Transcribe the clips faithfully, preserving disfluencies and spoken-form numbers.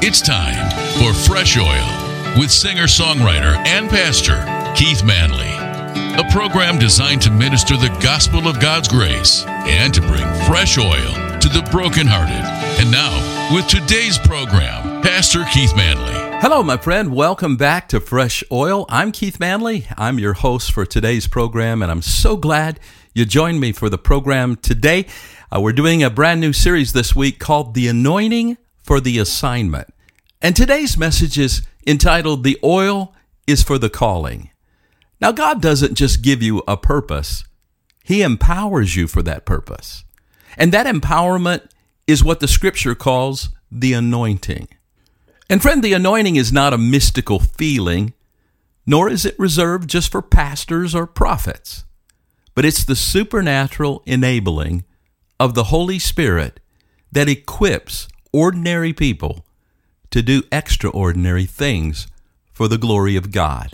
It's time for Fresh Oil with singer-songwriter and pastor Keith Manley, a program designed to minister the gospel of God's grace and to bring fresh oil to the brokenhearted. And now, with today's program, Pastor Keith Manley. Hello, my friend. Welcome back to Fresh Oil. I'm Keith Manley. I'm your host for today's program, and I'm so glad you joined me for the program today. Uh, we're doing a brand new series this week called The Anointing for the Assignment. And today's message is entitled, The Oil is for the Calling. Now, God doesn't just give you a purpose. He empowers you for that purpose. And that empowerment is what the Scripture calls the anointing. And friend, the anointing is not a mystical feeling, nor is it reserved just for pastors or prophets, but it's the supernatural enabling of the Holy Spirit that equips ordinary people to do extraordinary things for the glory of God.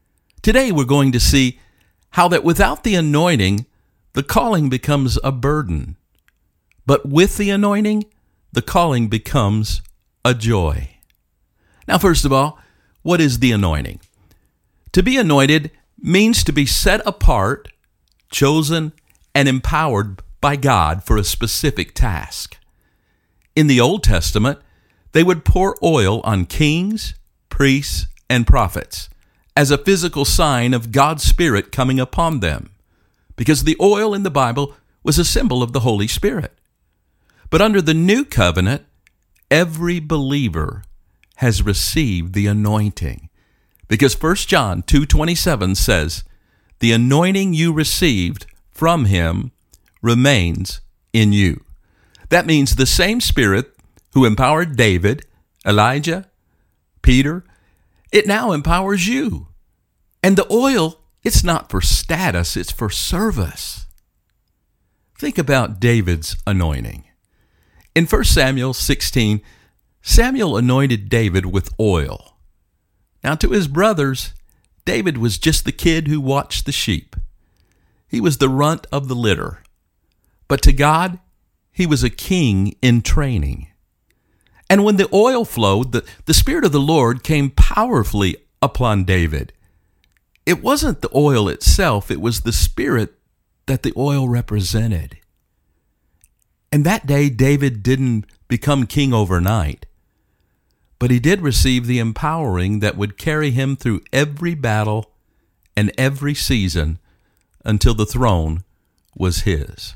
Today we're going to see how that without the anointing, the calling becomes a burden, but with the anointing, the calling becomes a joy. Now, first of all, what is the anointing? To be anointed means to be set apart, chosen, and empowered by God for a specific task. In the Old Testament, they would pour oil on kings, priests, and prophets as a physical sign of God's Spirit coming upon them, because the oil in the Bible was a symbol of the Holy Spirit. But under the New Covenant, every believer has received the anointing, because First John two twenty-seven says, "The anointing you received from Him remains in you." That means the same Spirit who empowered David, Elijah, Peter, it now empowers you. And the oil, it's not for status, it's for service. Think about David's anointing. In First Samuel sixteen, Samuel anointed David with oil. Now, to his brothers, David was just the kid who watched the sheep. He was the runt of the litter. But to God, he was a king in training. And when the oil flowed, the, the Spirit of the Lord came powerfully upon David. It wasn't the oil itself, it was the Spirit that the oil represented. And that day, David didn't become king overnight, but he did receive the empowering that would carry him through every battle and every season until the throne was his.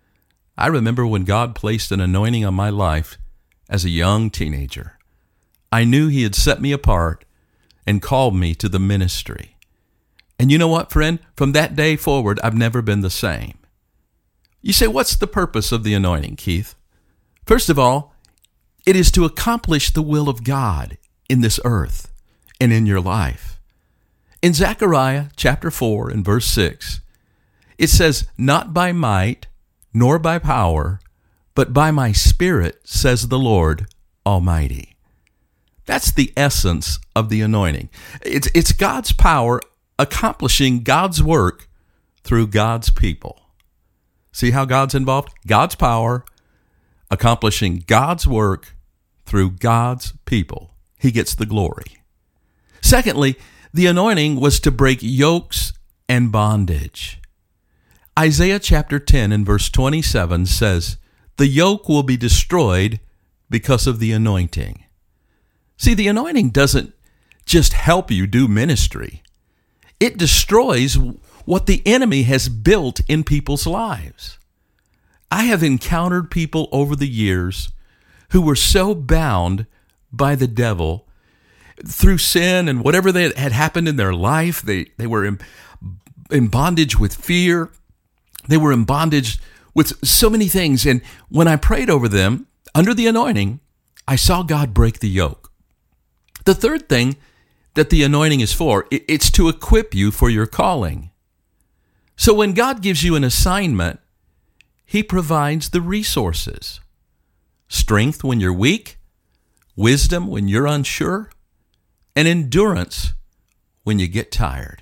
I remember when God placed an anointing on my life as a young teenager. I knew He had set me apart and called me to the ministry. And you know what, friend? From that day forward, I've never been the same. You say, what's the purpose of the anointing, Keith? First of all, it is to accomplish the will of God in this earth and in your life. In Zechariah chapter four and verse six, it says, "Not by might, nor by power, but by my Spirit, says the Lord Almighty." That's the essence of the anointing. It's, it's God's power accomplishing God's work through God's people. See how God's involved? God's power accomplishing God's work through God's people. He gets the glory. Secondly, the anointing was to break yokes and bondage. Isaiah chapter ten and verse twenty-seven says, "The yoke will be destroyed because of the anointing." See, the anointing doesn't just help you do ministry. It destroys what the enemy has built in people's lives. I have encountered people over the years who were so bound by the devil through sin and whatever that had happened in their life. They, they were in, in bondage with fear. They were in bondage with so many things. And when I prayed over them, under the anointing, I saw God break the yoke. The third thing that the anointing is for, it's to equip you for your calling. So when God gives you an assignment, He provides the resources. Strength when you're weak, wisdom when you're unsure, and endurance when you get tired.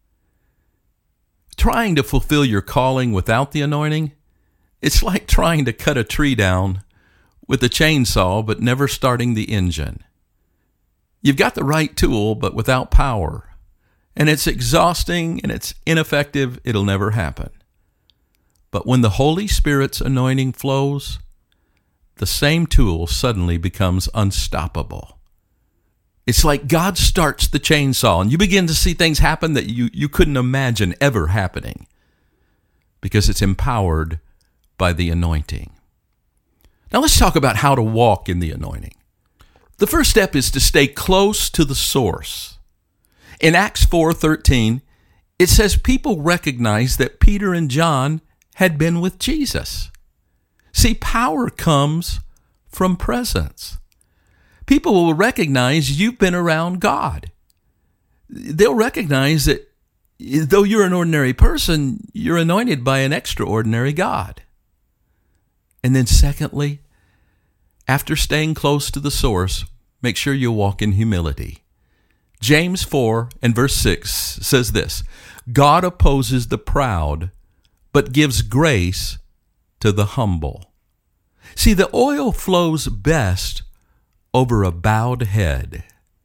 Trying to fulfill your calling without the anointing, it's like trying to cut a tree down with a chainsaw but never starting the engine. You've got the right tool but without power, and it's exhausting and it's ineffective. It'll never happen. But when the Holy Spirit's anointing flows, the same tool suddenly becomes unstoppable. It's like God starts the chainsaw and you begin to see things happen that you, you couldn't imagine ever happening because it's empowered by the anointing. Now let's talk about how to walk in the anointing. The first step is to stay close to the source. In Acts four thirteen, it says people recognized that Peter and John had been with Jesus. See, power comes from presence. People will recognize you've been around God. They'll recognize that though you're an ordinary person, you're anointed by an extraordinary God. And then secondly, after staying close to the source, make sure you walk in humility. James four and verse six says this, God opposes the proud, but gives grace to the humble. See, the oil flows best over a bowed head.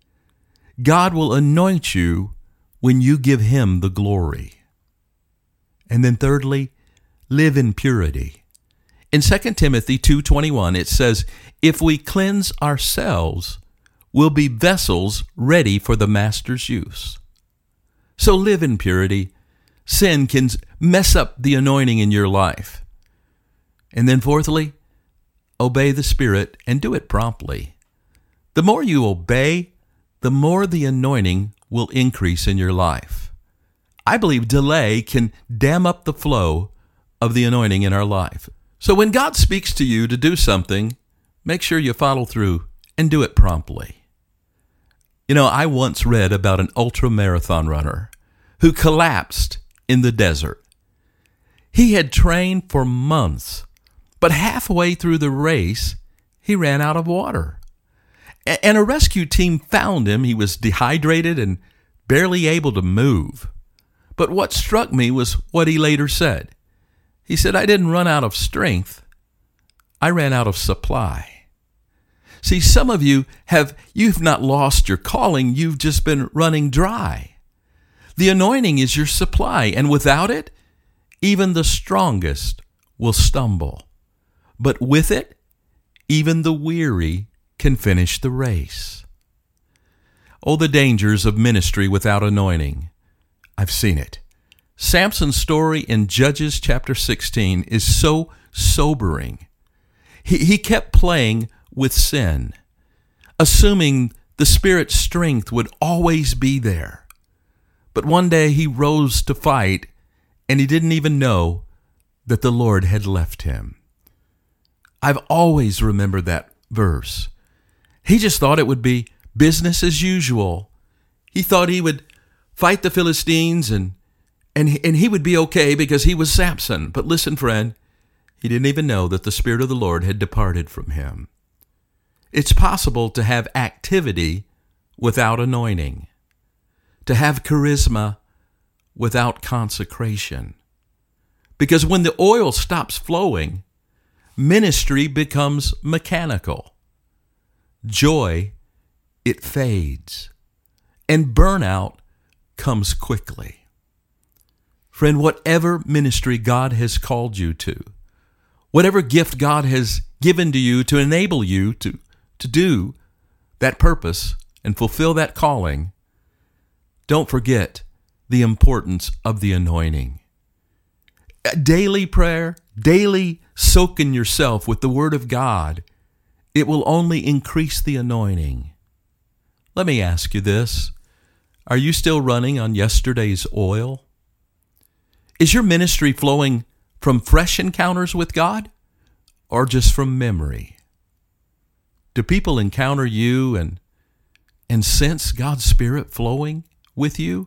God will anoint you when you give him the glory. And then thirdly, live in purity. In Second Timothy two twenty-one, it says, if we cleanse ourselves, we'll be vessels ready for the master's use. So live in purity. Sin can mess up the anointing in your life. And then fourthly, obey the Spirit and do it promptly. The more you obey, the more the anointing will increase in your life. I believe delay can dam up the flow of the anointing in our life. So when God speaks to you to do something, make sure you follow through and do it promptly. You know, I once read about an ultra-marathon runner who collapsed in the desert. He had trained for months, but halfway through the race, he ran out of water. And a rescue team found him. He was dehydrated and barely able to move. But what struck me was what he later said. He said, I didn't run out of strength. I ran out of supply. See, some of you have, you've not lost your calling. You've just been running dry. The anointing is your supply, and without it, even the strongest will stumble. But with it, even the weary can finish the race. Oh, the dangers of ministry without anointing. I've seen it. Samson's story in Judges chapter sixteen is so sobering. He, he kept playing with sin, assuming the Spirit's strength would always be there. But one day he rose to fight, and he didn't even know that the Lord had left him. I've always remembered that verse. He just thought it would be business as usual. He thought he would fight the Philistines and and and he would be okay because he was Samson. But listen, friend, he didn't even know that the Spirit of the Lord had departed from him. It's possible to have activity without anointing, to have charisma without consecration. Because when the oil stops flowing, ministry becomes mechanical. Joy, it fades, and burnout comes quickly. Friend, whatever ministry God has called you to, whatever gift God has given to you to enable you to, to do that purpose and fulfill that calling, don't forget the importance of the anointing. Daily prayer, daily soaking yourself with the Word of God, it will only increase the anointing. Let me ask you this. Are you still running on yesterday's oil? Is your ministry flowing from fresh encounters with God or just from memory? Do people encounter you and, and sense God's Spirit flowing with you?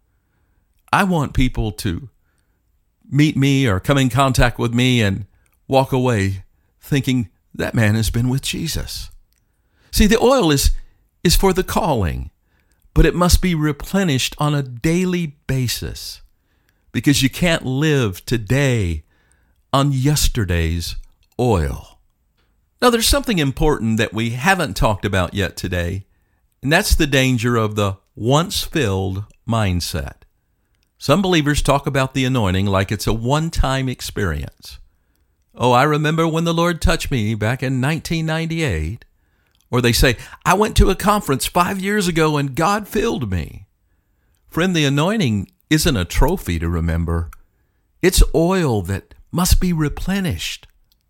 I want people to meet me or come in contact with me and walk away thinking that man has been with Jesus. See, the oil is, is for the calling, but it must be replenished on a daily basis because you can't live today on yesterday's oil. Now, there's something important that we haven't talked about yet today, and that's the danger of the once-filled mindset. Some believers talk about the anointing like it's a one-time experience. Oh, I remember when the Lord touched me back in nineteen ninety-eight. Or they say, I went to a conference five years ago and God filled me. Friend, the anointing isn't a trophy to remember. It's oil that must be replenished.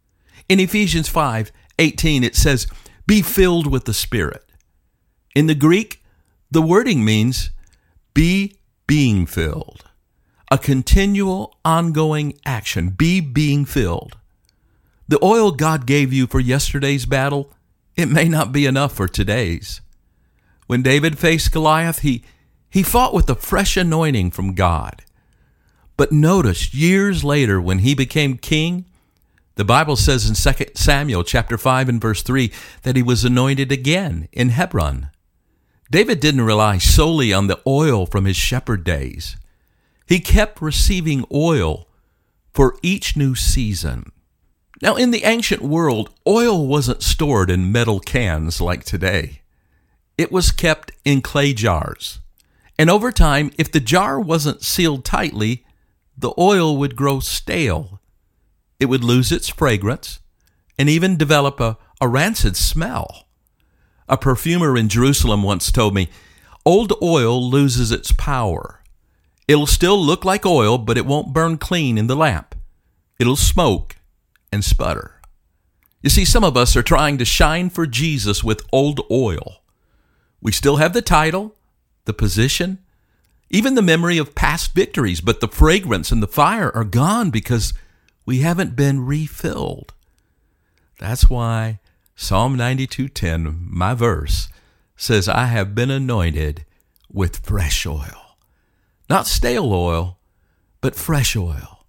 In Ephesians five eighteen, it says, be filled with the Spirit. In the Greek, the wording means be being filled. A continual, ongoing action. Be being filled. The oil God gave you for yesterday's battle, it may not be enough for today's. When David faced Goliath, he, he fought with a fresh anointing from God. But notice, years later, when he became king, the Bible says in Second Samuel chapter five and verse three that he was anointed again in Hebron. David didn't rely solely on the oil from his shepherd days. He kept receiving oil for each new season. Now, in the ancient world, oil wasn't stored in metal cans like today. It was kept in clay jars. And over time, if the jar wasn't sealed tightly, the oil would grow stale. It would lose its fragrance and even develop a, a rancid smell. A perfumer in Jerusalem once told me, old oil loses its power. It'll still look like oil, but it won't burn clean in the lamp. It'll smoke and sputter. You see, some of us are trying to shine for Jesus with old oil. We still have the title, the position, even the memory of past victories, but the fragrance and the fire are gone because we haven't been refilled. That's why Psalm ninety-two ten, my verse, says, I have been anointed with fresh oil. Not stale oil, but fresh oil.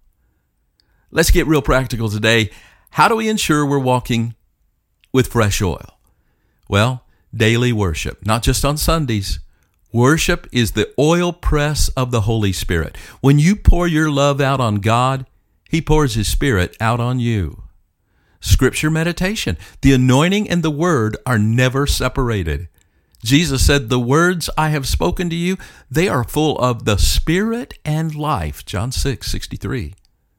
Let's get real practical today. How do we ensure we're walking with fresh oil? Well, daily worship, not just on Sundays. Worship is the oil press of the Holy Spirit. When you pour your love out on God, He pours His Spirit out on you. Scripture meditation. The anointing and the Word are never separated. Jesus said, the words I have spoken to you, they are full of the Spirit and life. John six sixty-three.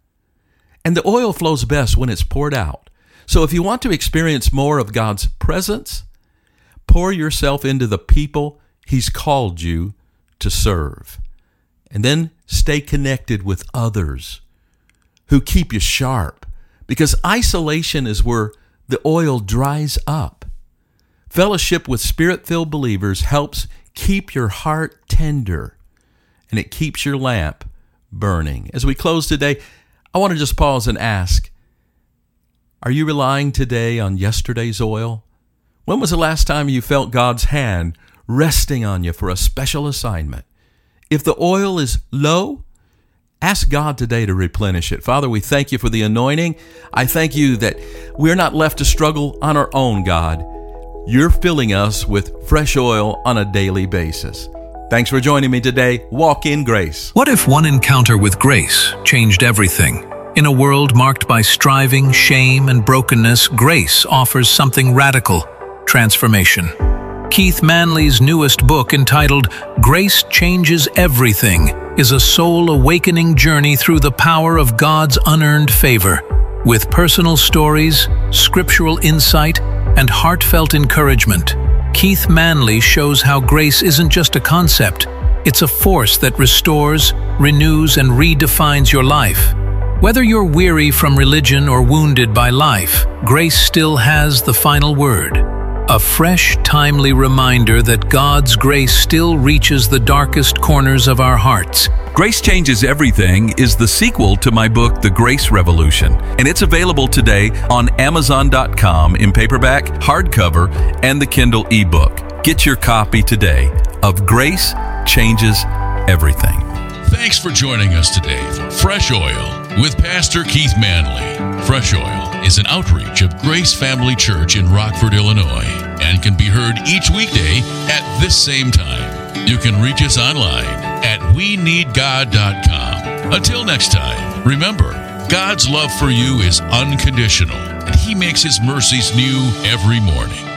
And the oil flows best when it's poured out. So if you want to experience more of God's presence, pour yourself into the people He's called you to serve. And then stay connected with others who keep you sharp, because isolation is where the oil dries up. Fellowship with Spirit-filled believers helps keep your heart tender, and it keeps your lamp burning. As we close today, I want to just pause and ask, are you relying today on yesterday's oil? When was the last time you felt God's hand resting on you for a special assignment? If the oil is low, ask God today to replenish it. Father, we thank you for the anointing. I thank you that we're not left to struggle on our own, God. You're filling us with fresh oil on a daily basis. Thanks for joining me today. Walk in grace. What if one encounter with grace changed everything? In a world marked by striving, shame, and brokenness, grace offers something radical: transformation. Keith Manley's newest book, entitled Grace Changes Everything, is a soul-awakening journey through the power of God's unearned favor. With personal stories, scriptural insight, and heartfelt encouragement, Keith Manley shows how grace isn't just a concept, it's a force that restores, renews, and redefines your life. Whether you're weary from religion or wounded by life, grace still has the final word. A fresh, timely reminder that God's grace still reaches the darkest corners of our hearts. Grace Changes Everything is the sequel to my book, The Grace Revolution, and it's available today on Amazon dot com in paperback, hardcover, and the Kindle ebook. Get your copy today of Grace Changes Everything. Thanks for joining us today for Fresh Oil with Pastor Keith Manley. Fresh Oil is an outreach of Grace Family Church in Rockford, Illinois, and can be heard each weekday at this same time. You can reach us online at we need god dot com. Until next time, remember, God's love for you is unconditional. and He makes His mercies new every morning.